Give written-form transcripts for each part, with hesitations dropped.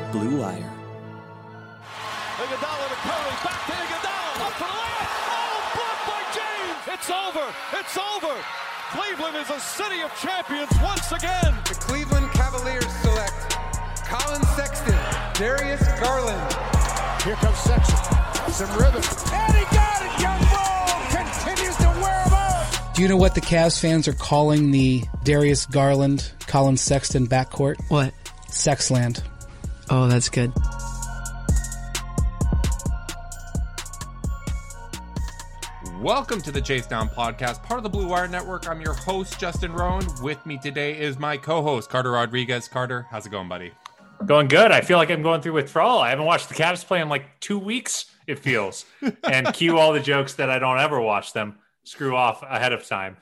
Blue Wire. Iguodala to Curry, back to Iguodala, up for the layup. Oh, blocked by James. It's over. It's over. Cleveland is a city of champions once again. The Cleveland Cavaliers select Colin Sexton, Darius Garland. Here comes Sexton. Some rhythm. And he got it. Young Bull continues to wear him out. Do you know what the Cavs fans are calling the Darius Garland, Colin Sexton backcourt? What? Sexland. Oh, that's good. Welcome to the Chase Down Podcast, part of the Blue Wire Network. I'm your host, Justin Rowan. With me today is my co-host, Carter Rodriguez. Carter, how's it going, buddy? Going good. I feel like I'm going through withdrawal. I haven't watched the Cavs play in like 2 weeks, it feels. And cue all the jokes that I don't ever watch them. Screw off ahead of time.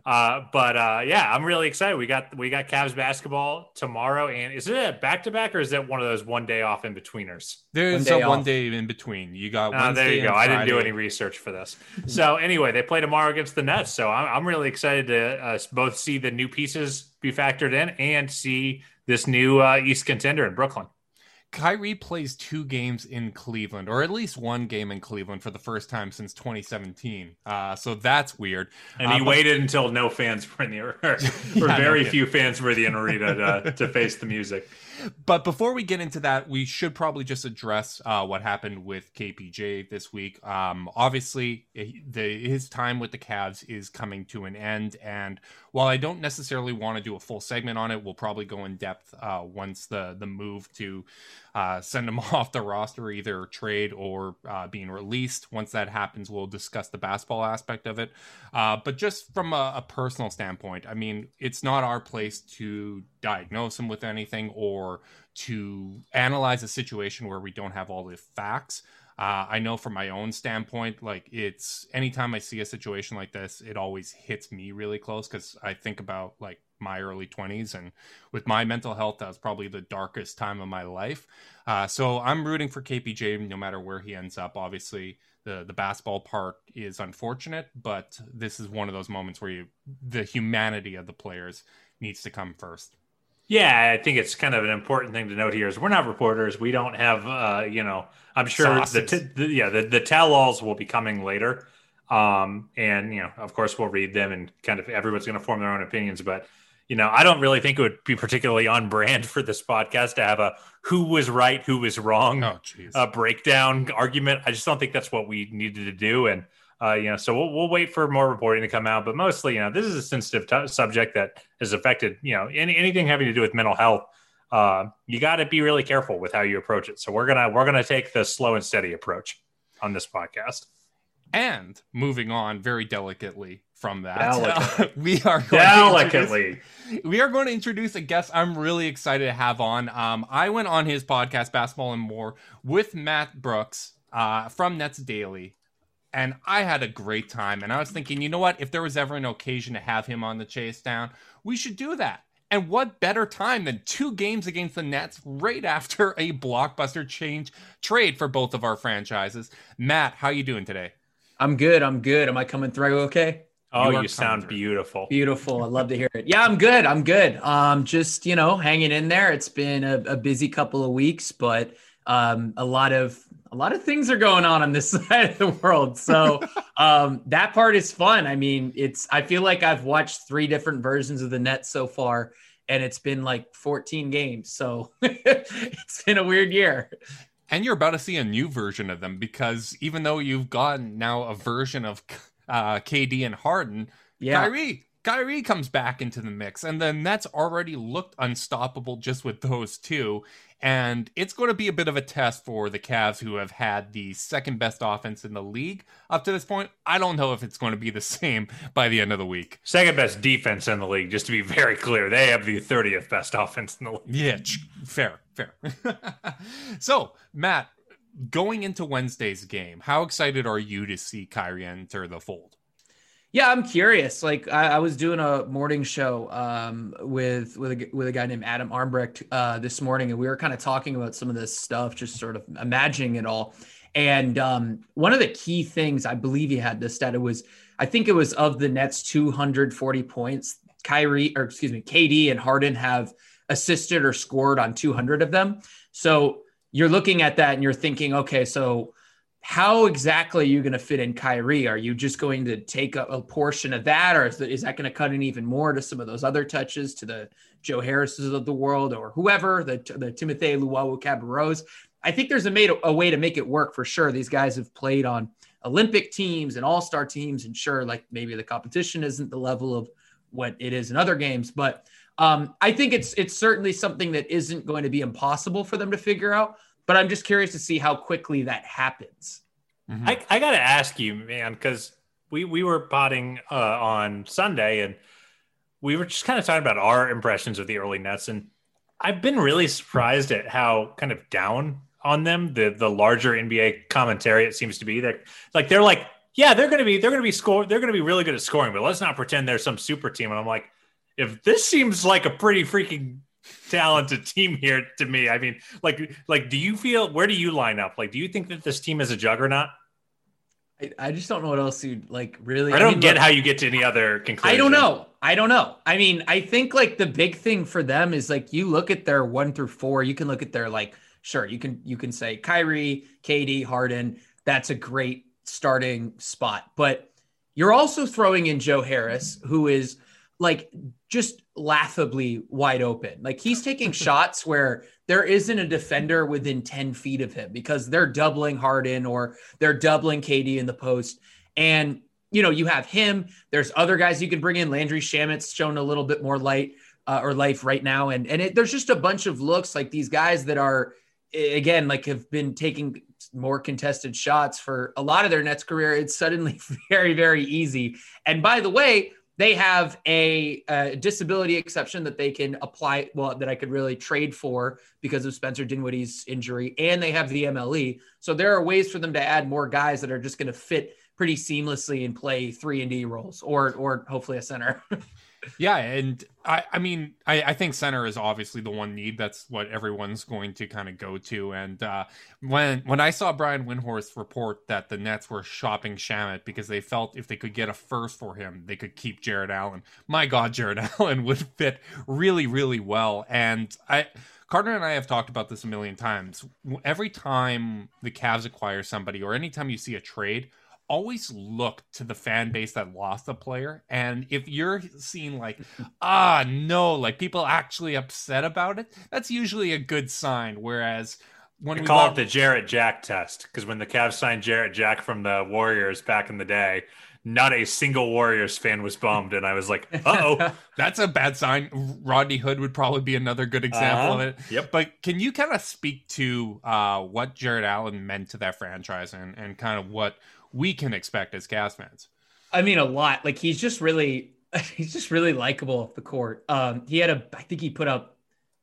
Yeah, I'm really excited. We got Cavs basketball tomorrow. And is it a back-to-back or is it one of those 1 day off in betweeners? There's a 1 day in between. You got Wednesday. There you go. I didn't do any research for this. So anyway, they play tomorrow against the Nets. So I'm really excited to both see the new pieces be factored in and see this new East contender in Brooklyn. Kyrie plays 2 games in Cleveland, or at least 1 game in Cleveland for the first time since 2017. So that's weird. And he waited until no fans were in the arena, few fans were in the arena to face the music. But before we get into that, we should probably just address what happened with KPJ this week. Obviously, his time with the Cavs is coming to an end. And while I don't necessarily want to do a full segment on it, we'll probably go in depth once the move to send him off the roster, either trade or being released. Once that happens, we'll discuss the basketball aspect of it. But just from a personal standpoint, I mean, it's not our place to diagnose him with anything or to analyze a situation where we don't have all the facts. I know from my own standpoint, like, it's anytime I see a situation like this, it always hits me really close because I think about like my early 20s, and with my mental health, that was probably the darkest time of my life. So I'm rooting for KPJ no matter where he ends up. Obviously, the basketball part is unfortunate, but this is one of those moments where the humanity of the players needs to come first. Yeah, I think it's kind of an important thing to note here is we're not reporters. We don't have, I'm sure the tell-alls will be coming later. And, of course, we'll read them and kind of everyone's going to form their own opinions. But, I don't really think it would be particularly on brand for this podcast to have a who was right, who was wrong breakdown argument. I just don't think that's what we needed to do. And, so we'll wait for more reporting to come out. But mostly, this is a sensitive subject that has affected, anything having to do with mental health. You got to be really careful with how you approach it. So we're gonna take the slow and steady approach on this podcast. And moving on very delicately from that, we are going to introduce a guest I'm really excited to have on. I went on his podcast, Basketball and More, with Matt Brooks from Nets Daily. And I had a great time. And I was thinking, you know what? If there was ever an occasion to have him on the Chase Down, we should do that. And what better time than 2 games against the Nets right after a blockbuster trade for both of our franchises. Matt, how you doing today? I'm good. Am I coming through okay? Oh, you sound beautiful. Beautiful. I'd love to hear it. Yeah, I'm good. Just, hanging in there. It's been a busy couple of weeks, but a lot of things are going on this side of the world. So that part is fun. I mean, I feel like I've watched 3 different versions of the Nets so far, and it's been like 14 games. So it's been a weird year. And you're about to see a new version of them because even though you've gotten now a version of KD and Harden, Kyrie comes back into the mix, and the Nets already looked unstoppable just with those 2. And it's going to be a bit of a test for the Cavs, who have had the second best offense in the league up to this point. I don't know if it's going to be the same by the end of the week. Second best defense in the league, just to be very clear. They have the 30th best offense in the league. Yeah, fair. So, Matt, going into Wednesday's game, how excited are you to see Kyrie enter the fold? Yeah, I'm curious. Like I was doing a morning show with a guy named Adam Armbrecht this morning, and we were kind of talking about some of this stuff, just sort of imagining it all. And one of the key things, I believe he had this stat, I think it was of the Nets 240 points, KD and Harden have assisted or scored on 200 of them. So you're looking at that and you're thinking, okay, so how exactly are you going to fit in Kyrie? Are you just going to take a portion of that, or is that going to cut in even more to some of those other touches, to the Joe Harrises of the world, or whoever, the Timothé Luwawu-Cabarros? I think there's a way to make it work for sure. These guys have played on Olympic teams and all-star teams, and sure, like maybe the competition isn't the level of what it is in other games, but I think it's certainly something that isn't going to be impossible for them to figure out. But I'm just curious to see how quickly that happens. Mm-hmm. I got to ask you, man, because we were potting on Sunday, and we were just kind of talking about our impressions of the early Nets. And I've been really surprised at how kind of down on them the larger NBA commentary it seems to be. They're like, yeah, they're going to be really good at scoring, but let's not pretend they're some super team. And I'm like, if this seems like a pretty freaking talented team here to me. I mean, like, do you feel, where do you line up? Like, do you think that this team is a juggernaut? I just don't know what else you'd like really. I don't get how you get to any other conclusion. I don't know. I mean, I think like the big thing for them is like, you look at their 1 through 4, you can look at their, like, sure, you can say Kyrie, KD, Harden. That's a great starting spot, but you're also throwing in Joe Harris, who is like just laughably wide open. Like, he's taking shots where there isn't a defender within 10 feet of him because they're doubling Harden or they're doubling KD in the post. And, you know, you have him. There's other guys you can bring in. Landry Shamit's shown a little bit more life right now. And there's just a bunch of looks like these guys that are, again, like have been taking more contested shots for a lot of their Nets career. It's suddenly very, very easy. And by the way, they have a disability exception that they can apply, well, that I could really trade for because of Spencer Dinwiddie's injury, and they have the MLE. So there are ways for them to add more guys that are just going to fit pretty seamlessly and play 3-and-D roles, or hopefully a center. Yeah, and I mean, I think center is obviously the one need. That's what everyone's going to kind of go to. And when I saw Brian Windhorst report that the Nets were shopping Shamet because they felt if they could get a first for him, they could keep Jarrett Allen. My God, Jarrett Allen would fit really, really well. And Carter and I have talked about this a million times. Every time the Cavs acquire somebody, or anytime you see a trade, always look to the fan base that lost a player. And if you're seeing like, no, like people actually upset about it, that's usually a good sign. Whereas when we call it the Jarrett Jack test, because when the Cavs signed Jarrett Jack from the Warriors back in the day, not a single Warriors fan was bummed. And I was like, uh-oh. That's a bad sign. Rodney Hood would probably be another good example of it. Yep. But can you kind of speak to what Jarrett Allen meant to that franchise and kind of what we can expect as Cavs fans? I mean, a lot. Like, he's just really likable off the court. I think he put up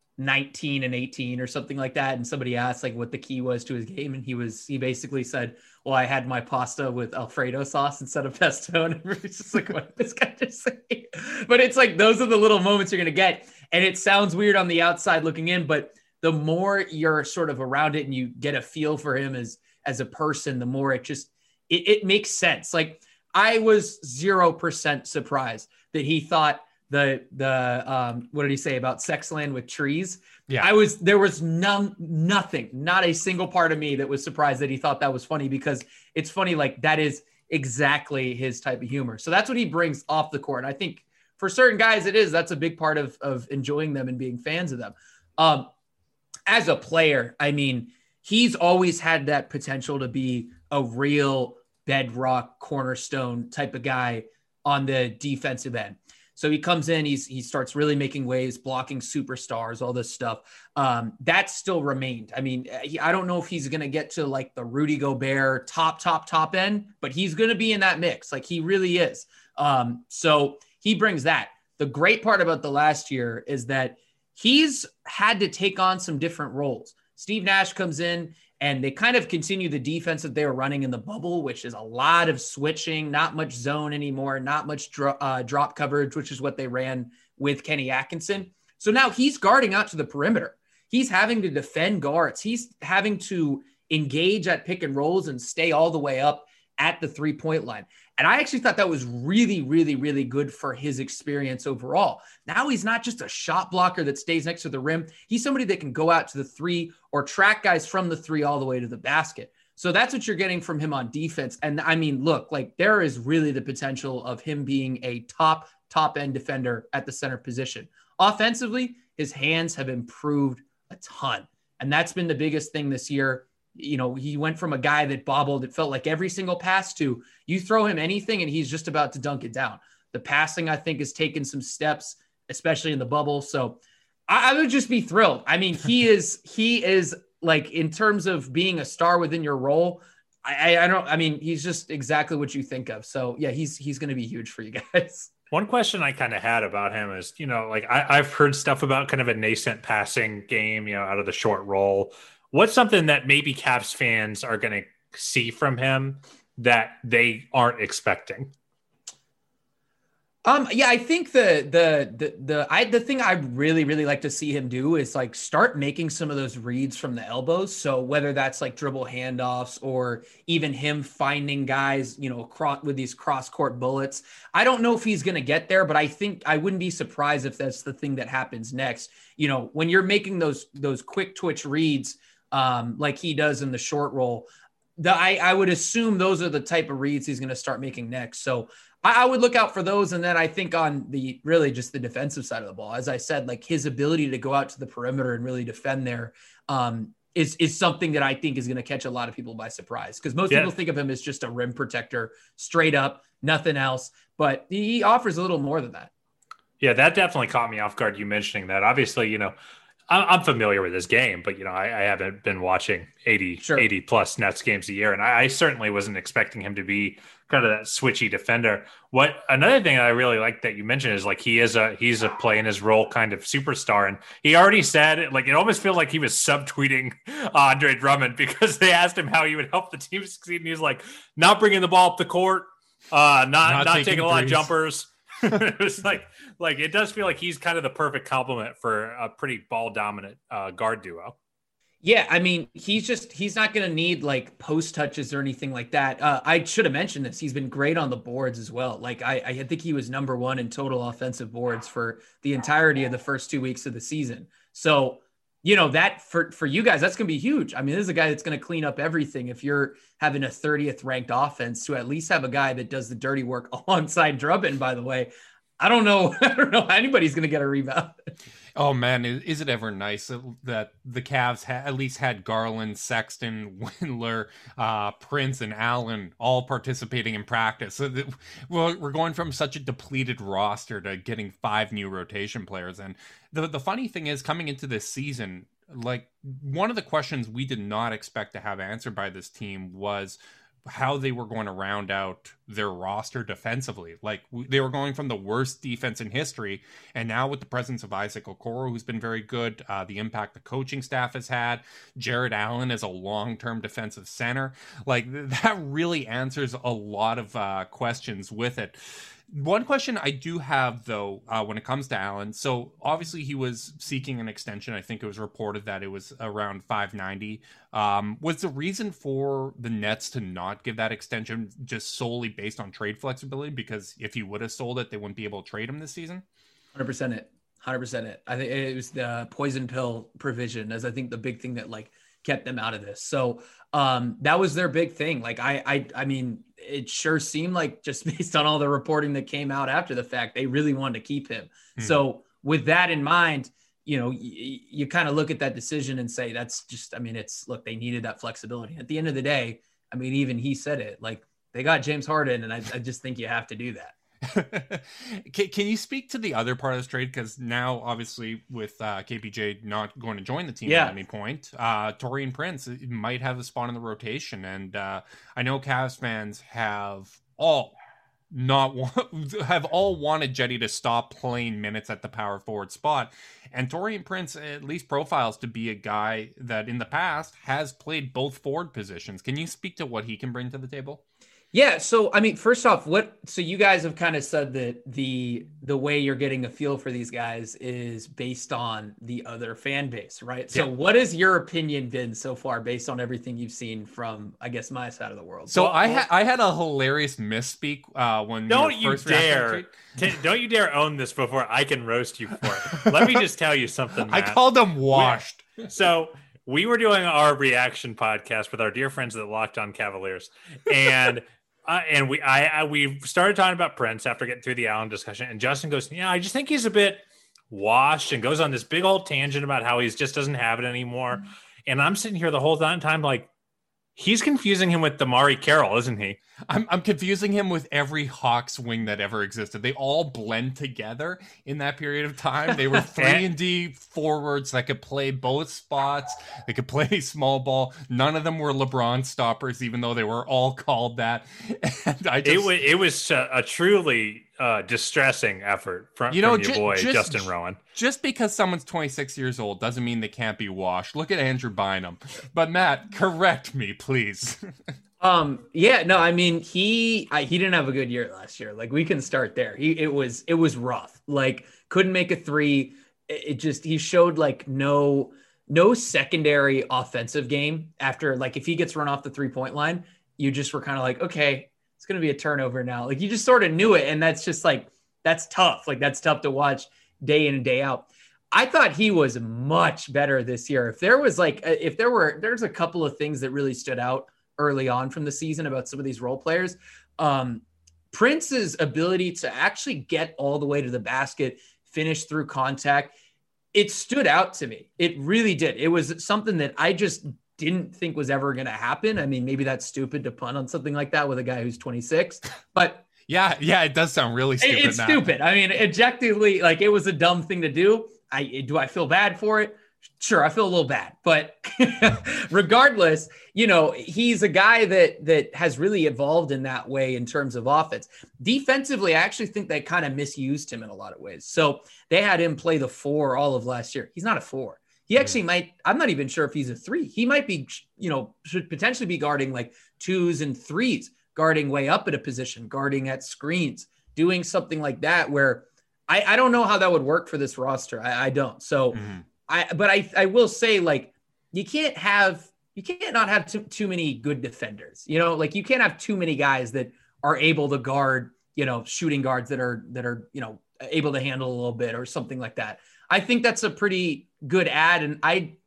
19 and 18 or something like that. And somebody asked like what the key was to his game. And he basically said, well, I had my pasta with Alfredo sauce instead of pesto. And it's just like, what did this guy just say? But it's like, those are the little moments you're going to get. And it sounds weird on the outside looking in, but the more you're sort of around it and you get a feel for him as a person, the more it makes sense. Like, I was 0% surprised that he thought the what did he say about Sexland with trees? Yeah, there was nothing, not a single part of me that was surprised that he thought that was funny, because it's funny. Like, that is exactly his type of humor. So that's what he brings off the court. And I think for certain guys, that's a big part of enjoying them and being fans of them. As a player, I mean, he's always had that potential to be a real bedrock cornerstone type of guy on the defensive end. So he comes in, he starts really making waves, blocking superstars, all this stuff. That still remained. I mean, I don't know if he's going to get to like the Rudy Gobert top end, but he's going to be in that mix. Like, he really is. So he brings that. The great part about the last year is that he's had to take on some different roles. Steve Nash comes in, and they kind of continue the defense that they were running in the bubble, which is a lot of switching, not much zone anymore, not much drop coverage, which is what they ran with Kenny Atkinson. So now he's guarding out to the perimeter. He's having to defend guards. He's having to engage at pick and rolls and stay all the way up at the 3-point line. And I actually thought that was really, really, really good for his experience overall. Now he's not just a shot blocker that stays next to the rim. He's somebody that can go out to the three or track guys from the three all the way to the basket. So that's what you're getting from him on defense. And I mean, look, like there is really the potential of him being a top end defender at the center position. Offensively, his hands have improved a ton. And that's been the biggest thing this year. You know, he went from a guy that bobbled, it felt like every single pass, to you throw him anything and he's just about to dunk it down. The passing, I think, has taken some steps, especially in the bubble. So I would just be thrilled. I mean, he is like, in terms of being a star within your role, I mean, he's just exactly what you think of. So yeah, he's going to be huge for you guys. One question I kind of had about him is, you know, like I've heard stuff about kind of a nascent passing game, you know, out of the short roll. What's something that maybe Cavs fans are going to see from him that they aren't expecting? Yeah, I think the thing I really, really like to see him do is like start making some of those reads from the elbows. So whether that's like dribble handoffs or even him finding guys, you know, with these cross court bullets. I don't know if he's going to get there, but I think I wouldn't be surprised if that's the thing that happens next. You know, when you're making those quick twitch reads, like he does in the short roll, I would assume those are the type of reads he's going to start making next. So I would look out for those. And then I think on the really just the defensive side of the ball, as I said, like his ability to go out to the perimeter and really defend there is something that I think is going to catch a lot of people by surprise. Because most people think of him as just a rim protector, straight up, nothing else. But he offers a little more than that. Yeah, that definitely caught me off guard, you mentioning that. Obviously, you know, I'm familiar with his game, but, you know, I haven't been watching 80 plus Nets games a year. And I certainly wasn't expecting him to be kind of that switchy defender. Another thing I really like that you mentioned is like he's a playing his role kind of superstar. And he already said, like, it almost feels like he was subtweeting Andre Drummond because they asked him how he would help the team succeed. And he was like, not bringing the ball up the court, not taking a lot of jumpers. It was like it does feel like he's kind of the perfect complement for a pretty ball dominant guard duo. Yeah, I mean, he's not going to need like post touches or anything like that. I should have mentioned this. He's been great on the boards as well. Like I think he was number 1 in total offensive boards for the entirety of the first 2 weeks of the season. So, you know, that for you guys, that's going to be huge. I mean, this is a guy that's going to clean up everything. If you're having a 30th ranked offense, to at least have a guy that does the dirty work alongside Drummond, by the way, I don't know how anybody's going to get a rebound. Oh man, is it ever nice that the Cavs at least had Garland, Sexton, Windler, Prince, and Allen all participating in practice. So we're going from such a depleted roster to getting 5 new rotation players. And the funny thing is, coming into this season, like one of the questions we did not expect to have answered by this team was how they were going to round out their roster defensively. Like they were going from the worst defense in history, and now with the presence of Isaac Okoro, who's been very good, the impact the coaching staff has had, Jared Allen as a long-term defensive center, like that really answers a lot of questions with it. One question I do have, though, when it comes to Allen, so obviously he was seeking an extension. I think it was reported that it was around $590. Was the reason for the Nets to not give that extension just solely based on trade flexibility? Because if he would have sold it, they wouldn't be able to trade him this season? 100% it. 100% it. I think it was the poison pill provision as I think the big thing that like kept them out of this. So that was their big thing. Like I mean, it sure seemed like, just based on all the reporting that came out after the fact, they really wanted to keep him. So with that in mind, you know, you kind of look at that decision and say, that's just, I mean, look, they needed that flexibility. At the end of the day, I mean, even he said it, like they got James Harden, and I just think you have to do that. Can you speak to the other part of this trade? Because now, obviously, with KPJ not going to join the team at any point, Taurean Prince might have a spot in the rotation. And I know Cavs fans have all wanted Jetty to stop playing minutes at the power forward spot. And Taurean Prince at least profiles to be a guy that in the past has played both forward positions. Can you speak to what he can bring to the table? Yeah, so I mean, first off, so you guys have kind of said that the way you're getting a feel for these guys is based on the other fan base, right? So what has your opinion been so far based on everything you've seen from, I guess, my side of the world? So I had a hilarious misspeak when don't you dare own this before I can roast you for it. Let me just tell you something, Matt. I called them washed. So we were doing our reaction podcast with our dear friends at Locked On Cavaliers, and we started talking about Prince after getting through the Allen discussion, and Justin goes, "Yeah, I just think he's a bit washed," and goes on this big old tangent about how he just doesn't have it anymore. And I'm sitting here the whole time like, he's confusing him with Damari Carroll, isn't he? I'm confusing him with every Hawks wing that ever existed. They all blend together in that period of time. They were 3-and-D forwards that could play both spots. They could play small ball. None of them were LeBron stoppers, even though they were all called that. And it was a truly distressing effort from your boy Justin Rowan. Just because someone's 26 years old doesn't mean they can't be washed. Look at Andrew Bynum. But Matt, correct me, please. Yeah, no, I mean, he didn't have a good year last year. Like, we can start there. It was rough. Like, couldn't make a three. He showed like no secondary offensive game after, like, if he gets run off the 3-point line, you just were kind of like, okay, it's going to be a turnover now. Like, you just sort of knew it. And that's just like, that's tough. Like, that's tough to watch day in and day out. I thought he was much better this year. There's a couple of things that really stood out early on from the season about some of these role players. Prince's ability to actually get all the way to the basket, finish through contact, it stood out to me. It really did. It was something that I just didn't think was ever going to happen. I mean, maybe that's stupid to punt on something like that with a guy who's 26, but yeah, it does sound really stupid. It's stupid. I mean, objectively, like, it was a dumb thing to do. Do I feel bad for it? Sure, I feel a little bad, but regardless, he's a guy that has really evolved in that way in terms of offense. Defensively, I actually think they kind of misused him in a lot of ways. So they had him play the 4 all of last year. He's not a 4. He actually might, I'm not even sure if he's a 3. He might be, should potentially be guarding like 2s and 3s, guarding way up at a position, guarding at screens, doing something like that where I don't know how that would work for this roster. I don't. So I will say, like, you can't not have too many good defenders, like, you can't have too many guys that are able to guard, shooting guards that are, able to handle a little bit or something like that. I think that's a pretty good ad. And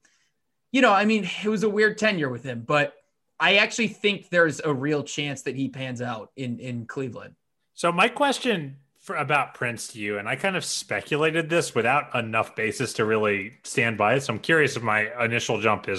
it was a weird tenure with him, but I actually think there's a real chance that he pans out in Cleveland. So my question about Prince to you, and I kind of speculated this without enough basis to really stand by it. So I'm curious if my initial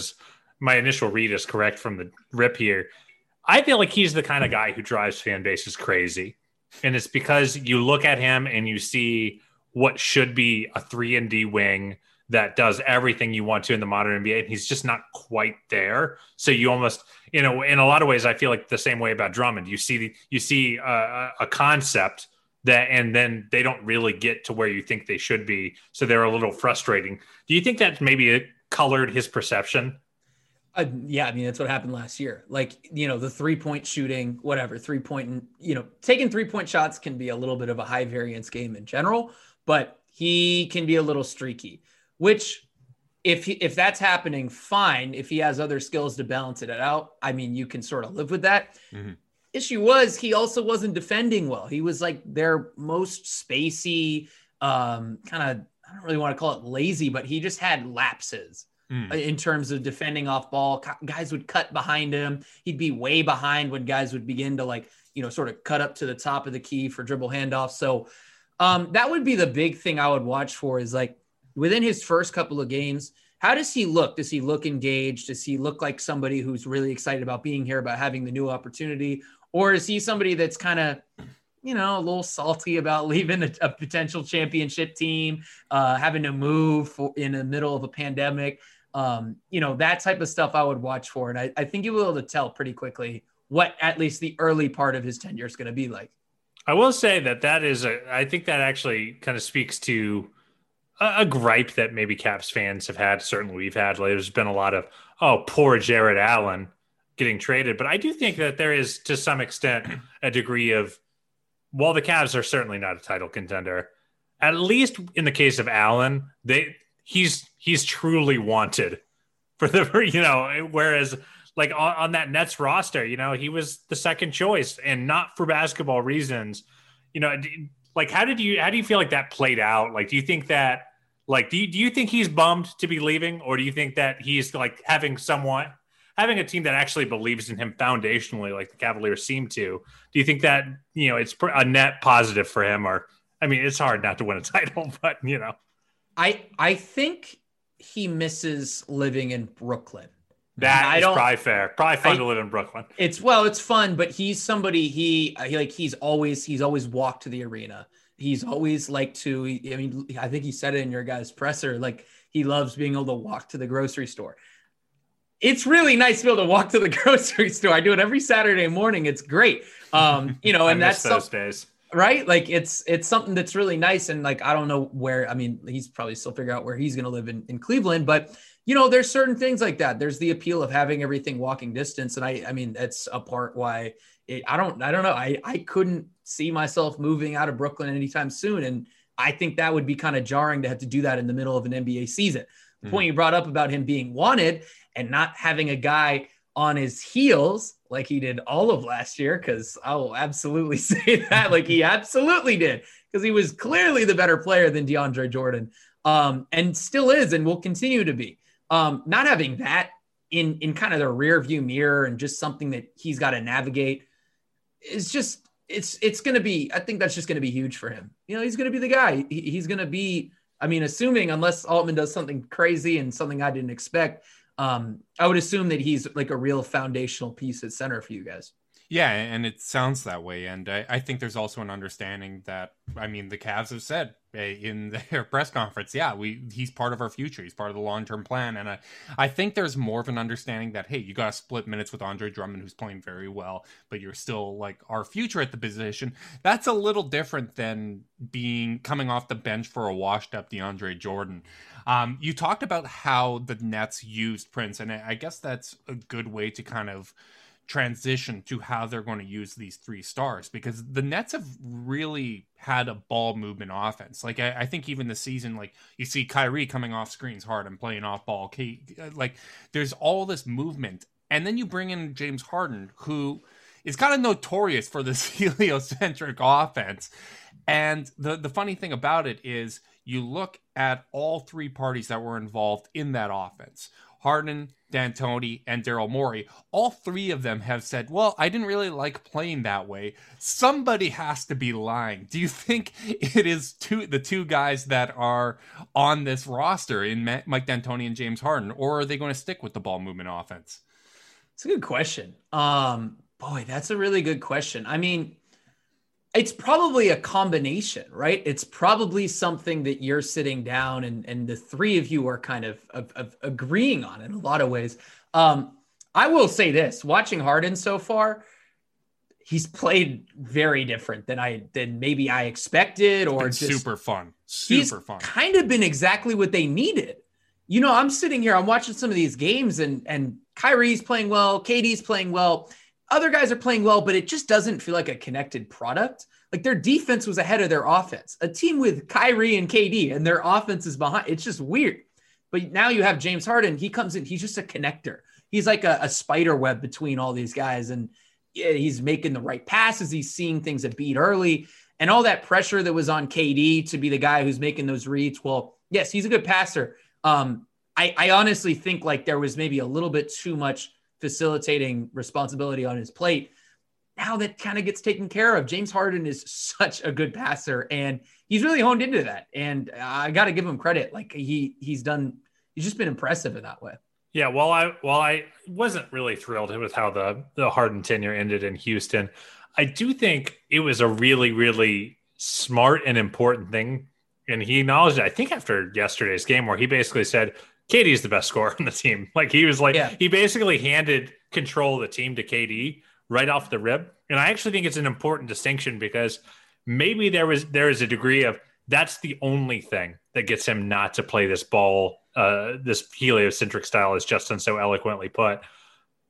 read is correct from the rip here. I feel like he's the kind of guy who drives fan bases crazy. And it's because you look at him and you see what should be a 3-and-D wing that does everything you want to in the modern NBA, and he's just not quite there. So you almost, in a lot of ways, I feel like the same way about Drummond. You see a concept that, and then they don't really get to where you think they should be. So they're a little frustrating. Do you think that maybe colored his perception? Yeah, I mean, that's what happened last year. Like, the 3-point shooting, whatever, 3-point, taking 3-point shots can be a little bit of a high variance game in general, but he can be a little streaky, which if that's happening, fine. If he has other skills to balance it out, I mean, you can sort of live with that. Mm-hmm. Issue was he also wasn't defending well. He was like their most spacey, kind of, I don't really want to call it lazy, but he just had lapses in terms of defending off ball. Guys would cut behind him. He'd be way behind when guys would begin to, like, sort of cut up to the top of the key for dribble handoffs. So that would be the big thing I would watch for, is like, within his first couple of games, how does he look? Does he look engaged? Does he look like somebody who's really excited about being here, about having the new opportunity? Or is he somebody that's kind of, a little salty about leaving a potential championship team, having to move in the middle of a pandemic? That type of stuff I would watch for. And I think you'll be able to tell pretty quickly what at least the early part of his tenure is going to be like. I will say I think that actually kind of speaks to a gripe that maybe Caps fans have had. Certainly we've had. There's been a lot of, oh, poor Jared Allen. getting traded. But I do think that there is, to some extent, a degree of, while the Cavs are certainly not a title contender, at least in the case of Allen, he's truly wanted for the, whereas like on that Nets roster, he was the second choice, and not for basketball reasons. Like how do you feel like that played out? Like, do you think that, like, do you think he's bummed to be leaving, or do you think that he's like having a team that actually believes in him foundationally, like the Cavaliers seem to? Do you think that, it's a net positive for him? Or, I mean, it's hard not to win a title, but I think he misses living in Brooklyn. That is probably fair. Probably fun to live in Brooklyn. It's fun, but he's somebody, he's always walked to the arena. He's always liked to, I think he said it in your guys' presser, like he loves being able to walk to the grocery store. It's really nice to be able to walk to the grocery store. I do it every Saturday morning. It's great. And that's those days. Right? Like it's something that's really nice. And like, I don't know where, he's probably still figuring out where he's going to live in Cleveland, but there's certain things like that. There's the appeal of having everything walking distance. And that's a part why I don't know. I couldn't see myself moving out of Brooklyn anytime soon. And I think that would be kind of jarring to have to do that in the middle of an NBA season. The point you brought up about him being wanted and not having a guy on his heels like he did all of last year, because I will absolutely say that, like he absolutely did, because he was clearly the better player than DeAndre Jordan, and still is and will continue to be. Not having that in kind of the rear view mirror and just something that he's got to navigate is just, it's going to be, I think that's just going to be huge for him. He's going to be the guy. He's going to be, assuming, unless Altman does something crazy and something I didn't expect, I would assume that he's like a real foundational piece at center for you guys. Yeah, and it sounds that way. And I think there's also an understanding that, the Cavs have said in their press conference, he's part of our future. He's part of the long-term plan. And I think there's more of an understanding that, hey, you got to split minutes with Andre Drummond, who's playing very well, but you're still like our future at the position. That's a little different than coming off the bench for a washed-up DeAndre Jordan. You talked about how the Nets used Prince, and I guess that's a good way to kind of transition to how they're going to use these three stars, because the Nets have really had a ball movement offense. Like I think even the season, like you see Kyrie coming off screens hard and playing off ball. Like there's all this movement. And then you bring in James Harden, who is kind of notorious for this heliocentric offense. And the funny thing about it is you look at all three parties that were involved in that offense: Harden, D'Antoni, and Daryl Morey. All three of them have said, well, I didn't really like playing that way. Somebody has to be lying. Do you think it is the two guys that are on this roster in Mike D'Antoni and James Harden, or are they going to stick with the ball movement offense? It's a good question. Boy, that's a really good question. It's probably a combination, right? It's probably something that you're sitting down and the three of you are kind of agreeing on in a lot of ways. I will say this, watching Harden so far, he's played very different than maybe I expected, or just super fun. He's kind of been exactly what they needed. I'm sitting here, I'm watching some of these games and Kyrie's playing well, KD's playing well. Other guys are playing well, but it just doesn't feel like a connected product. Like their defense was ahead of their offense. A team with Kyrie and KD and their offense is behind. It's just weird. But now you have James Harden. He comes in. He's just a connector. He's like a spider web between all these guys. And he's making the right passes. He's seeing things that beat early. And all that pressure that was on KD to be the guy who's making those reads. Well, yes, he's a good passer. I honestly think like there was maybe a little bit too much facilitating responsibility on his plate. Now that kind of gets taken care of. James Harden is such a good passer, and he's really honed into that. And I got to give him credit. Like he's just been impressive in that way. Yeah. While I wasn't really thrilled with how the Harden tenure ended in Houston, I do think it was a really, really smart and important thing. And he acknowledged it, I think, after yesterday's game, where he basically said, KD is the best scorer on the team. Like he was like, He basically handed control of the team to KD right off the rip. And I actually think it's an important distinction, because maybe there is a degree of that's the only thing that gets him not to play this ball, this heliocentric style, as Justin so eloquently put.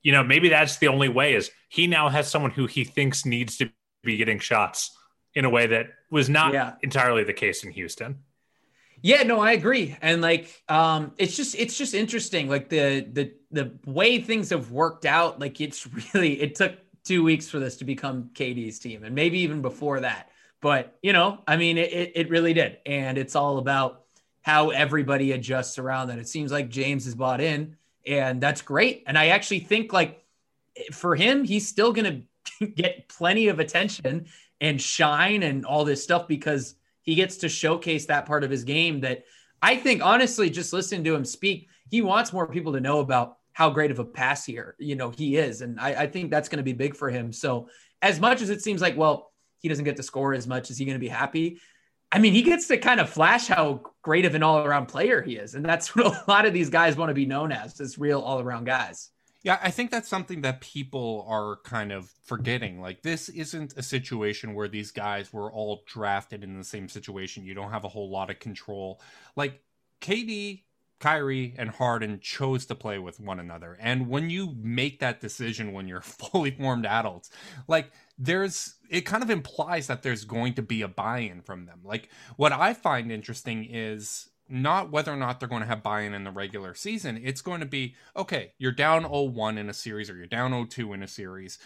maybe that's the only way is he now has someone who he thinks needs to be getting shots in a way that was not entirely the case in Houston. Yeah, no, I agree. And like, it's just interesting. Like the way things have worked out, like it took 2 weeks for this to become KD's team and maybe even before that. But, I mean, it really did. And it's all about how everybody adjusts around that. It seems like James is bought in, and that's great. And I actually think like for him, he's still going to get plenty of attention and shine and all this stuff because he gets to showcase that part of his game that I think, honestly, just listening to him speak, he wants more people to know about how great of a passer, he is. And I think that's going to be big for him. So as much as it seems like, well, he doesn't get to score as much, is he going to be happy? I mean, he gets to kind of flash how great of an all-around player he is. And that's what a lot of these guys want to be known as real all-around guys. Yeah, I think that's something that people are kind of forgetting. Like, this isn't a situation where these guys were all drafted in the same situation. You don't have a whole lot of control. Like, KD, Kyrie, and Harden chose to play with one another. And when you make that decision when you're fully formed adults, like, it kind of implies that there's going to be a buy-in from them. Like, what I find interesting is not whether or not they're going to have buy-in in the regular season. It's going to be, okay, you're down 0-1 in a series or you're down 0-2 in a series.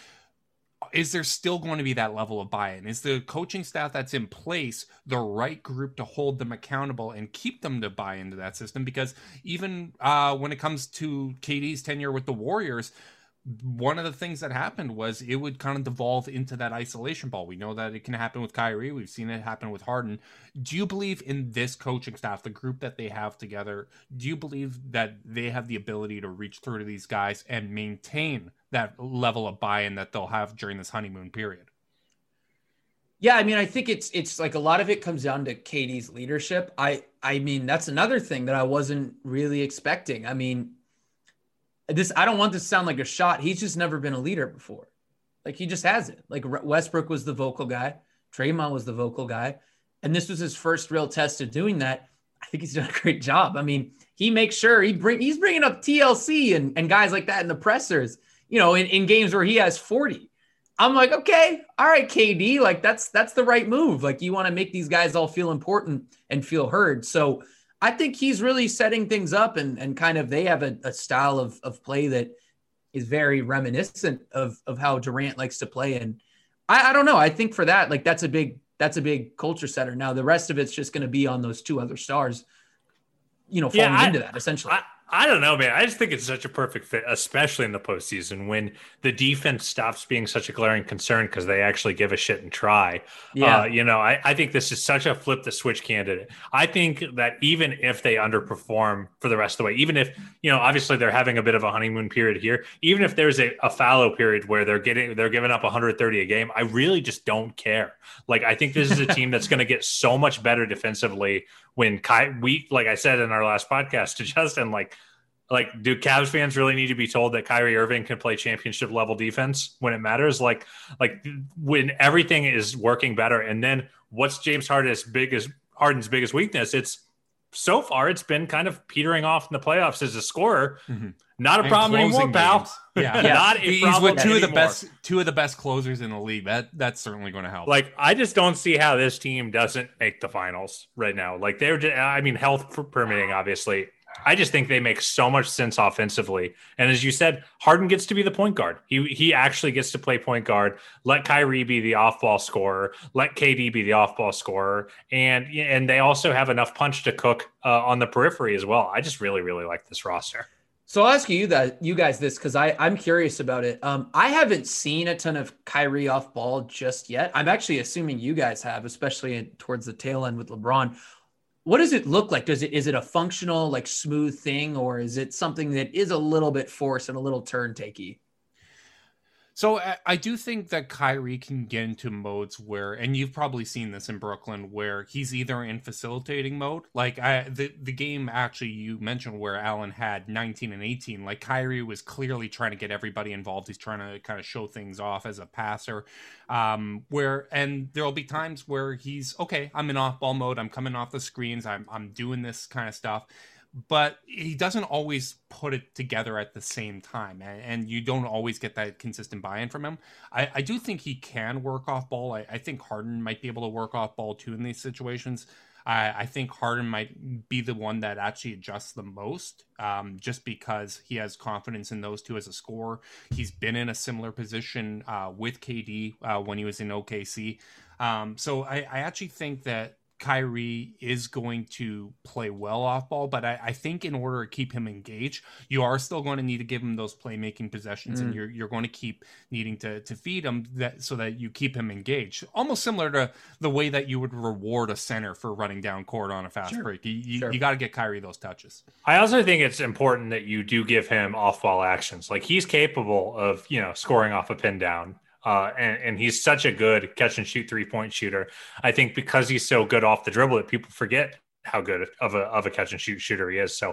Is there still going to be that level of buy-in? Is the coaching staff that's in place the right group to hold them accountable and keep them to buy into that system? Because even when it comes to KD's tenure with the Warriors, one of the things that happened was it would kind of devolve into that isolation ball. We know that it can happen with Kyrie. We've seen it happen with Harden. Do you believe in this coaching staff, the group that they have together? Do you believe that they have the ability to reach through to these guys and maintain that level of buy-in that they'll have during this honeymoon period? Yeah, I mean, I think it's like a lot of it comes down to KD's leadership. I mean, that's another thing that I wasn't really expecting. I mean, I don't want this to sound like a shot. He's just never been a leader before. Like, he just hasn't. Like, Westbrook was the vocal guy. Draymond was the vocal guy. And this was his first real test of doing that. I think he's done a great job. I mean, he makes sure he's bringing up TLC and guys like that in the pressers, in games where he has 40. I'm like, okay, all right, KD, like that's the right move. Like, you want to make these guys all feel important and feel heard. So I think he's really setting things up and kind of, they have a style of play that is very reminiscent of how Durant likes to play. And I don't know. I think for that, like, that's a big culture setter. Now the rest of it's just going to be on those two other stars, falling into that essentially. I don't know, man. I just think it's such a perfect fit, especially in the postseason when the defense stops being such a glaring concern because they actually give a shit and try. Yeah. I think this is such a flip the switch candidate. I think that even if they underperform for the rest of the way, even if, obviously they're having a bit of a honeymoon period here, even if there's a fallow period where they're giving up 130 a game, I really just don't care. Like, I think this is a team that's going to get so much better defensively when like I said in our last podcast to Justin, like, do Cavs fans really need to be told that Kyrie Irving can play championship level defense when it matters? Like when everything is working better. And then what's James Harden's biggest weakness? So far it's been kind of petering off in the playoffs as a scorer. Mm-hmm. Not a problem anymore, pal. Yeah, not a problem. He's with two of the best closers in the league. That's certainly going to help. Like, I just don't see how this team doesn't make the finals right now. Like, they're just, health permitting, obviously. I just think they make so much sense offensively. And as you said, Harden gets to be the point guard. He actually gets to play point guard. Let Kyrie be the off-ball scorer. Let KD be the off-ball scorer. And they also have enough punch to cook on the periphery as well. I just really, really like this roster. So I'll ask you guys this because I'm curious about it. I haven't seen a ton of Kyrie off ball just yet. I'm actually assuming you guys have, especially towards the tail end with LeBron. What does it look like? Is it a functional, like, smooth thing, or is it something that is a little bit forced and a little turn-takey? So I do think that Kyrie can get into modes where, and you've probably seen this in Brooklyn, where he's either in facilitating mode, like the game actually you mentioned where Allen had 19 and 18, like Kyrie was clearly trying to get everybody involved. He's trying to kind of show things off as a passer, and there'll be times where he's, okay, I'm in off-ball mode, I'm coming off the screens, I'm doing this kind of stuff. but he doesn't always put it together at the same time. And you don't always get that consistent buy-in from him. I do think he can work off ball. I think Harden might be able to work off ball too in these situations. I think Harden might be the one that actually adjusts the most, just because he has confidence in those two as a scorer. He's been in a similar position with KD when he was in OKC. So I actually think that Kyrie is going to play well off ball, but I think in order to keep him engaged, you are still going to need to give him those playmaking possessions, and you're going to keep needing to feed him so that you keep him engaged. Almost similar to the way that you would reward a center for running down court on a fast break. You got to get Kyrie those touches. I also think it's important that you do give him off ball actions. Like, he's capable of, scoring off a pin down. And he's such a good catch and shoot 3-point shooter. I think because he's so good off the dribble that people forget how good of a catch and shoot shooter he is. So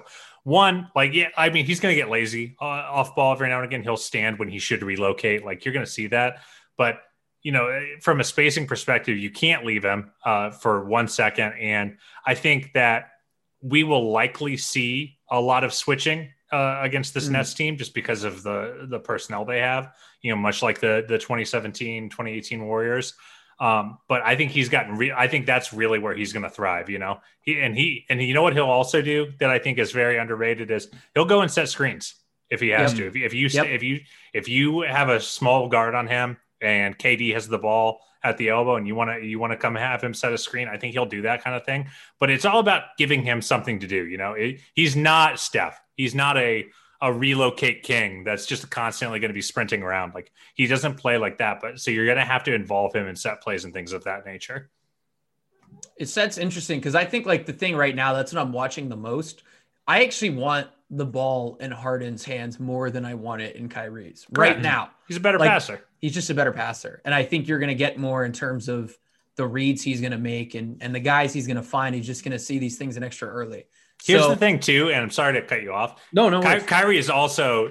he's going to get lazy off ball every now and again. He'll stand when he should relocate. Like, you're going to see that. But, from a spacing perspective, you can't leave him for 1 second. And I think that we will likely see a lot of switching against this Nets team, just because of the personnel they have, much like the 2017, 2018 Warriors. But I think he's gotten, I think that's really where he's going to thrive. You know what he'll also do that I think is very underrated is he'll go and set screens if he has to. If you have a small guard on him and KD has the ball at the elbow and you want to come have him set a screen, I think he'll do that kind of thing. But it's all about giving him something to do. He's not Steph. He's not a relocate king that's just constantly going to be sprinting around. Like, he doesn't play like that. But so you're going to have to involve him in set plays and things of that nature. That's interesting, because I think the thing right now, that's what I'm watching the most. I actually want the ball in Harden's hands more than I want it in Kyrie's right now. He's a better passer. He's just a better passer. And I think you're going to get more in terms of the reads he's going to make and the guys he's going to find. He's just going to see these things an extra early. Here's the thing too, and I'm sorry to cut you off. No. Kyrie is also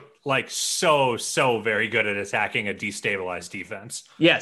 so very good at attacking a destabilized defense. Yes.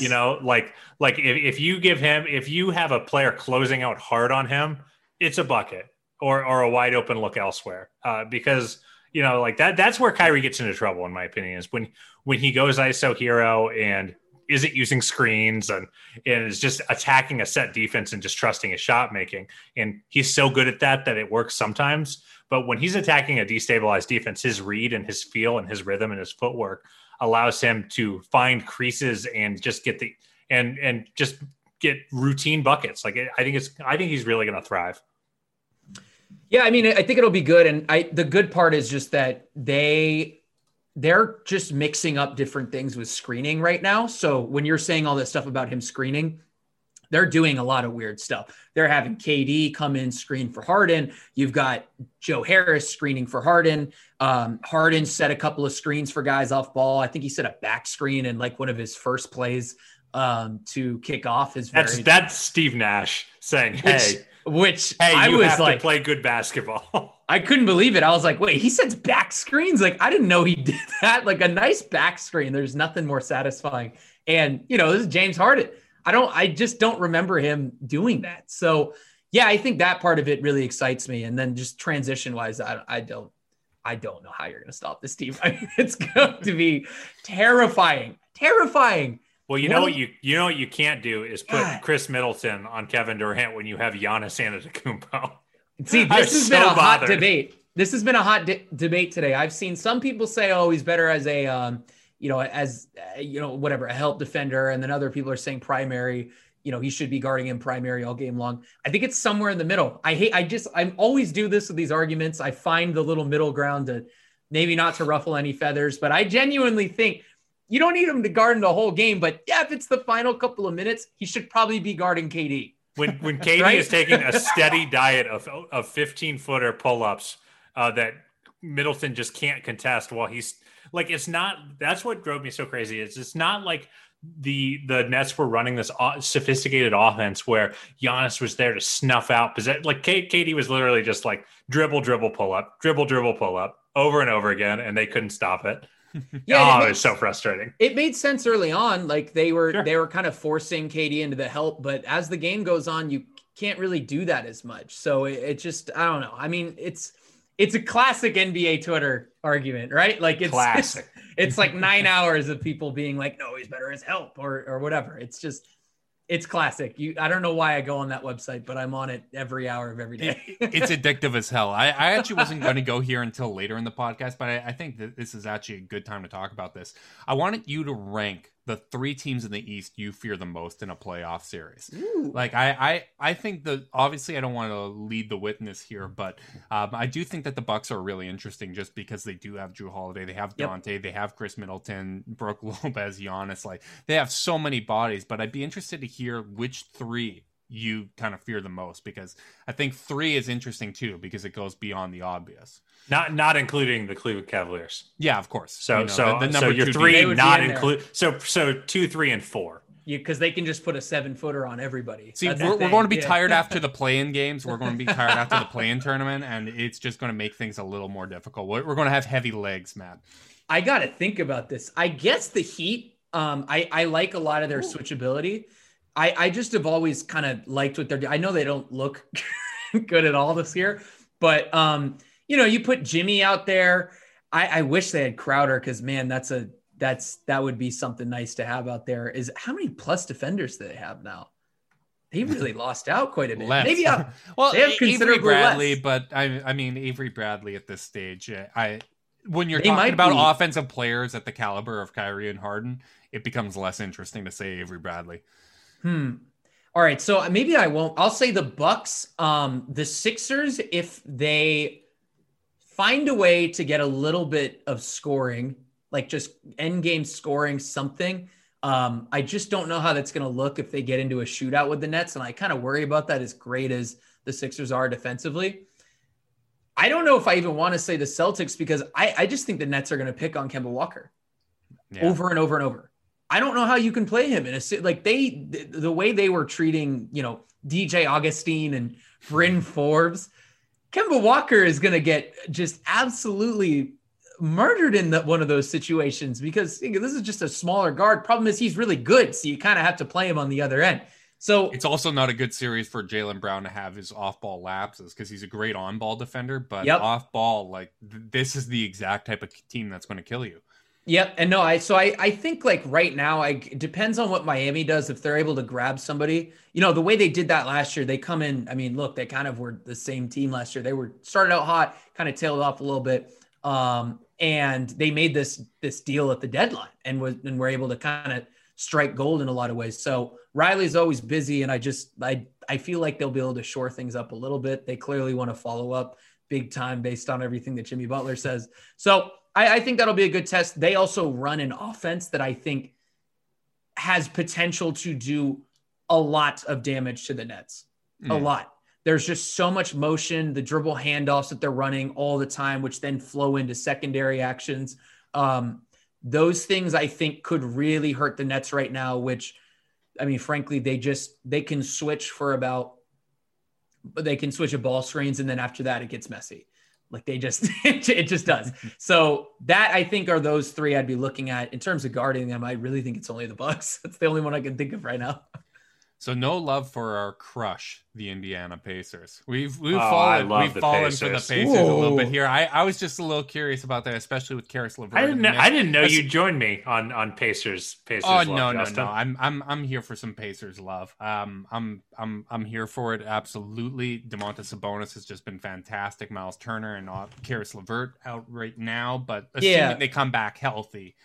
If you have a player closing out hard on him, it's a bucket or a wide open look elsewhere. Because that's where Kyrie gets into trouble, in my opinion, is when he goes ISO hero and isn't using screens and is just attacking a set defense and just trusting his shot making. And he's so good at that it works sometimes. But when he's attacking a destabilized defense, his read and his feel and his rhythm and his footwork allows him to find creases and just get and just get routine buckets. I think he's really going to thrive. Yeah. I mean, I think it'll be good. And the good part is just that they're just mixing up different things with screening right now. So when you're saying all this stuff about him screening, they're doing a lot of weird stuff. They're having KD come in, screen for Harden. You've got Joe Harris screening for Harden. Harden set a couple of screens for guys off ball. I think he set a back screen in one of his first plays to kick off. That's Steve Nash saying, hey, you have to play good basketball. I couldn't believe it. I was like, wait, he sets back screens? I didn't know he did that. A nice back screen. There's nothing more satisfying. And, this is James Harden. I just don't remember him doing that. So yeah, I think that part of it really excites me. And then just transition wise, I don't know how you're going to stop this team. It's going to be terrifying. Well, you know what you can't do is put Chris Middleton on Kevin Durant when you have Giannis Antetokounmpo. See, this has been a hot debate. This has been a hot debate today. I've seen some people say, "Oh, he's better as a, a help defender," and then other people are saying primary. He should be guarding him primary all game long. I think it's somewhere in the middle. I always do this with these arguments. I find the little middle ground to maybe not to ruffle any feathers, but I genuinely think you don't need him to guard him the whole game. But yeah, if it's the final couple of minutes, he should probably be guarding KD. When KD right? is taking a steady diet of 15-footer pull-ups that Middleton just can't contest while he's it's not, that's what drove me so crazy. It's not like the Nets were running this sophisticated offense where Giannis was there to snuff out possession. KD was literally just dribble, pull up, dribble, pull up over and over again, and they couldn't stop it. Yeah, it was so frustrating. It made sense early on. They were kind of forcing KD into the help, but as the game goes on, you can't really do that as much. So it just, I don't know. I mean, it's it's a classic NBA Twitter argument, right? Like it's classic. It's like 9 hours of people being like, no, he's better as help or whatever. It's classic. I don't know why I go on that website, but I'm on it every hour of every day. It's addictive as hell. I actually wasn't going to go here until later in the podcast, but I think that this is actually a good time to talk about this. I wanted you to rank the 3 teams in the East you fear the most in a playoff series. Ooh. Like I think that obviously I don't want to lead the witness here, but I do think that the Bucks are really interesting just because they do have Drew Holiday, they have Dante, they have Chris Middleton, Brooke Lopez, Giannis. Like they have so many bodies, but I'd be interested to hear which 3 you kind of fear the most, because I think 3 is interesting too because it goes beyond the obvious. Not including the Cleveland Cavaliers. Yeah, of course. So the so your 3 not include so 2, 3, and 4. Yeah, because they can just put a 7-footer on everybody. See, we're going to be tired after the play-in games. We're going to be tired after the play-in tournament, and it's just going to make things a little more difficult. We're going to have heavy legs, Matt. I got to think about this. I guess the Heat, I like a lot of their switchability. I just have always kind of liked what they're doing. I know they don't look good at all this year, but you put Jimmy out there. I wish they had Crowder because man, that would be something nice to have out there. Is how many plus defenders do they have now? They really lost out quite a bit. Less. Maybe well, they have Avery Bradley, less. But I mean Avery Bradley at this stage. When you're talking about offensive players at the caliber of Kyrie and Harden, it becomes less interesting to say Avery Bradley. All right, so maybe I won't. I'll say the Bucks, the Sixers, if they find a way to get a little bit of scoring, like just end game scoring something. I just don't know how that's going to look if they get into a shootout with the Nets, and I kind of worry about that. As great as the Sixers are defensively, I don't know if I even want to say the Celtics because I just think the Nets are going to pick on Kemba Walker over and over and over. I don't know how you can play him in the way they were treating, DJ Augustine and Bryn Forbes. Kemba Walker is going to get just absolutely murdered in one of those situations because this is just a smaller guard. Problem is he's really good. So you kind of have to play him on the other end. So it's also not a good series for Jaylen Brown to have his off-ball lapses because he's a great on-ball defender, but off-ball, this is the exact type of team that's going to kill you. Yep. And no, I think right now, it depends on what Miami does. If they're able to grab somebody, the way they did that last year, they come in. I mean, look, they kind of were the same team last year. They started out hot, kind of tailed off a little bit. And they made this deal at the deadline and were able to kind of strike gold in a lot of ways. So Riley's always busy. And I feel like they'll be able to shore things up a little bit. They clearly want to follow up big time based on everything that Jimmy Butler says. So I think that'll be a good test. They also run an offense that I think has potential to do a lot of damage to the Nets. A lot. There's just so much motion, the dribble handoffs that they're running all the time, which then flow into secondary actions. Those things I think could really hurt the Nets right now, which, I mean, frankly, they can switch they can switch a ball screens. And then after that, it gets messy. Like it just does. So that I think are those 3 I'd be looking at in terms of guarding them. I really think it's only the Bucks. That's the only one I can think of right now. So no love for our crush, the Indiana Pacers. We've fallen for the Pacers a little bit here. I was just a little curious about that, especially with Karis LeVert. I didn't know you joined me on Pacers. Oh no. I'm here for some Pacers love. I'm here for it absolutely. Domantas Sabonis has just been fantastic. Miles Turner and Karis LeVert out right now, but assuming they come back healthy.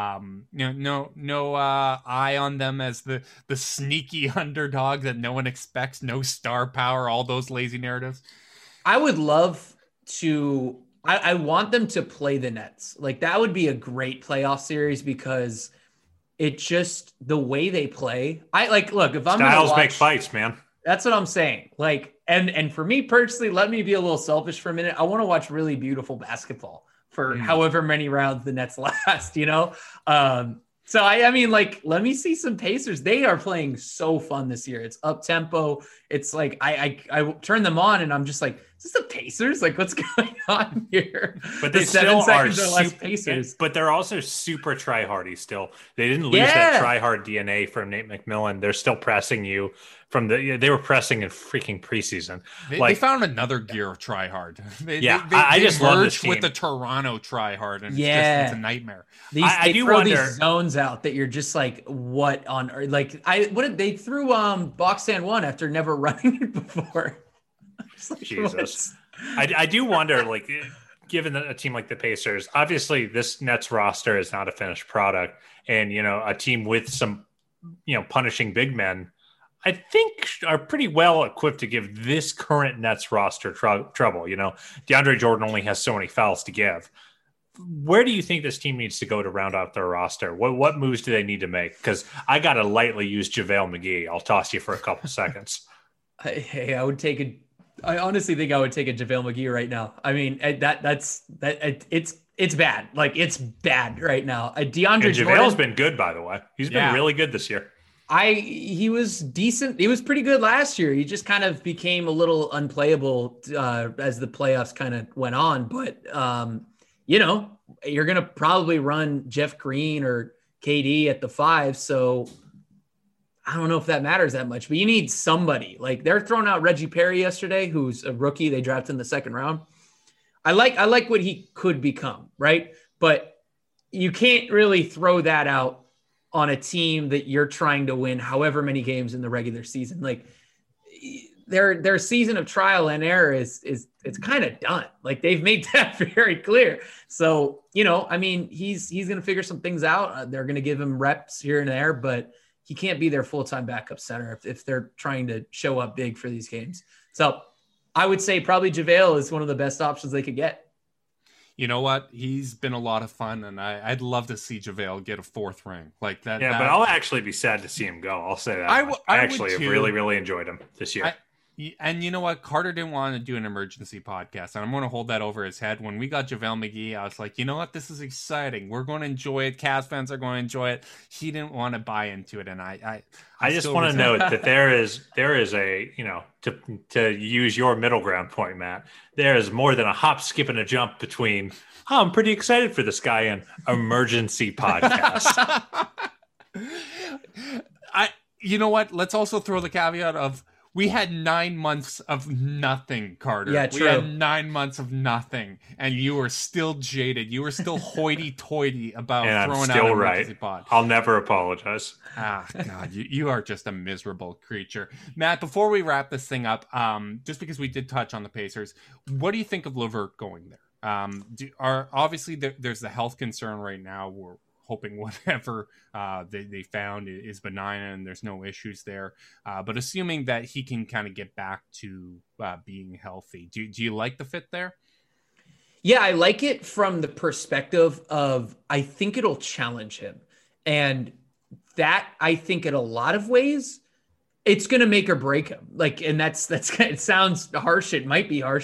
No eye on them as the sneaky underdog that no one expects, no star power, all those lazy narratives. I would love to, I want them to play the Nets. Like that would be a great playoff series because it just, the way they play, look, if I'm Styles make fights, man. That's what I'm saying. And for me personally, let me be a little selfish for a minute. I want to watch really beautiful basketball for however many rounds the Nets last, So I mean, let me see some Pacers. They are playing so fun this year. It's up tempo. It's like, I turn them on and I'm just like, Is this the Pacers? Like, what's going on here? But they the still 7 seconds are or less super, Pacers. But they're also super try-hardy still. They didn't lose that try-hard DNA from Nate McMillan. They're still pressing you they were pressing in freaking preseason. They found another gear of try-hard. They just love this team. with the Toronto try-hard, and it's a nightmare. They throw these zones out that you're just like, what on earth? Like, what did they threw box and one after never running it before? Like, Jesus. I do wonder, like, given a team like the Pacers, obviously this Nets roster is not a finished product, and a team with some punishing big men, I think, are pretty well equipped to give this current Nets roster trouble. DeAndre Jordan only has so many fouls to give. Where do you think this team needs to go to round out their roster? What moves do they need to make? Because I got to lightly use JaVale McGee. I'll toss you for a couple seconds. I honestly think I would take a JaVale McGee right now. I mean, it's bad. Like, it's bad right now. JaVale's been good, by the way. He's been really good this year. He was decent. He was pretty good last year. He just kind of became a little unplayable as the playoffs kind of went on. But, you're going to probably run Jeff Green or KD at the 5. So I don't know if that matters that much, but you need somebody. Like, they're throwing out Reggie Perry yesterday, who's a rookie they drafted in the 2nd round. I like what he could become, right? But you can't really throw that out on a team that you're trying to win however many games in the regular season. Like, their season of trial and error it's kind of done. Like, they've made that very clear. So, I mean, he's going to figure some things out. They're going to give him reps here and there, but he can't be their full-time backup center if they're trying to show up big for these games. So I would say probably JaVale is one of the best options they could get. You know what? He's been a lot of fun, and I'd love to see JaVale get a 4th ring like that. Yeah, but I'll actually be sad to see him go. I'll say that. I actually have really, really enjoyed him this year. And you know what? Carter didn't want to do an emergency podcast, and I'm going to hold that over his head. When we got JaVale McGee, I was like, you know what? This is exciting. We're going to enjoy it. Cavs fans are going to enjoy it. He didn't want to buy into it, and I just want to note that there is a, to use your middle ground point, Matt, there is more than a hop, skip, and a jump between, I'm pretty excited for this guy, and emergency podcast. You know what? Let's also throw the caveat of, we had 9 months of nothing, Carter. Yeah, true. We had 9 months of nothing, and you were still jaded. You were still hoity-toity about throwing out an emergency pod. I'll never apologize. God, you are just a miserable creature. Matt, before we wrap this thing up, just because we did touch on the Pacers, what do you think of LeVert going there? Obviously, there's the health concern right now. We're hoping whatever they found is benign and there's no issues there. But assuming that he can kind of get back to being healthy, do you like the fit there? Yeah, I like it from the perspective of, I think it'll challenge him. And that, I think, in a lot of ways, it's going to make or break him. Like, and that's it sounds harsh. It might be harsh.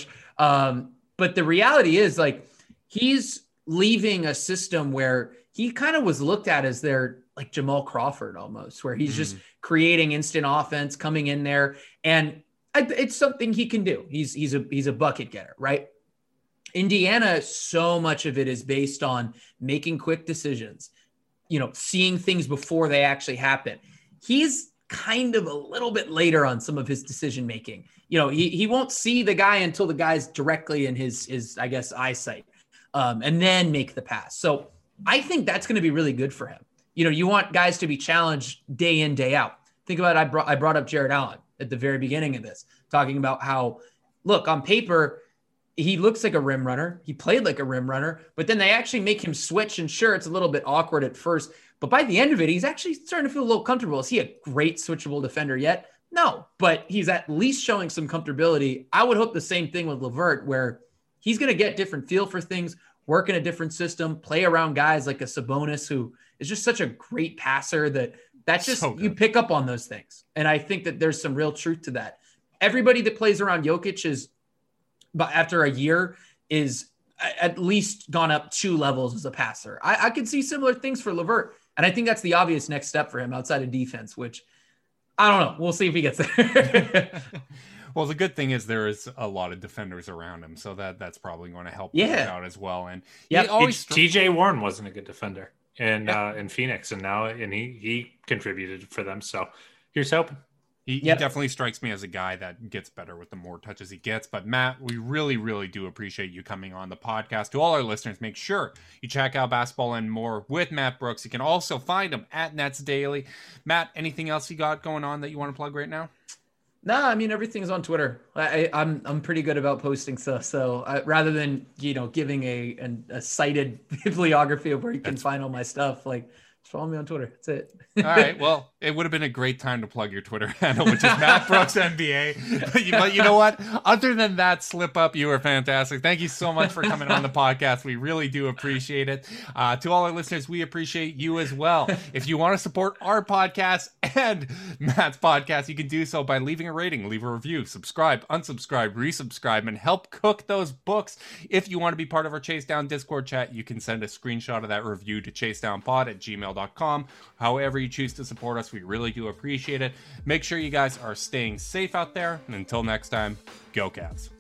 But the reality is, like, he's leaving a system where he kind of was looked at as their, like, Jamal Crawford almost, where he's just creating instant offense, coming in there. And it's something he can do. He's a bucket getter, right? Indiana, so much of it is based on making quick decisions, seeing things before they actually happen. He's kind of a little bit later on some of his decision-making. He won't see the guy until the guy's directly in his I guess, eyesight, and then make the pass. So I think that's going to be really good for him. You want guys to be challenged day in, day out. Think about it. I brought up Jared Allen at the very beginning of this, talking about how, look, on paper, he looks like a rim runner. He played like a rim runner, but then they actually make him switch. And sure, it's a little bit awkward at first, but by the end of it, he's actually starting to feel a little comfortable. Is he a great switchable defender yet? No, but he's at least showing some comfortability. I would hope the same thing with LeVert, where he's going to get different feel for things, work in a different system, play around guys like a Sabonis, who is just such a great passer that's just, so you pick up on those things. And I think that there's some real truth to that. Everybody that plays around Jokic but after a year, is at least gone up 2 levels as a passer. I could see similar things for LeVert. And I think that's the obvious next step for him outside of defense, which I don't know. We'll see if he gets there. Well, the good thing is there is a lot of defenders around him, so that's probably going to help out as well. And TJ Warren wasn't a good defender in Phoenix, and he contributed for them. So here's hoping. He definitely strikes me as a guy that gets better with the more touches he gets. But Matt, we really, really do appreciate you coming on the podcast. To all our listeners, make sure you check out Basketball and More with Matt Brooks. You can also find him at Nets Daily. Matt, anything else you got going on that you want to plug right now? No, I mean, everything's on Twitter. I'm pretty good about posting stuff. So rather than, giving a cited bibliography of where you can find all my stuff, like, just follow me on Twitter. That's it. All right. Well, it would have been a great time to plug your Twitter handle, which is Matt Brooks NBA. But you know what? Other than that slip up, you were fantastic. Thank you so much for coming on the podcast. We really do appreciate it. To all our listeners, we appreciate you as well. If you want to support our podcast and Matt's podcast, you can do so by leaving a rating, leave a review, subscribe, unsubscribe, resubscribe, and help cook those books. If you want to be part of our Chase Down Discord chat, you can send a screenshot of that review to chasedownpod@gmail.com. However you choose to support us, we really do appreciate it. Make sure you guys are staying safe out there. And until next time, go Cavs.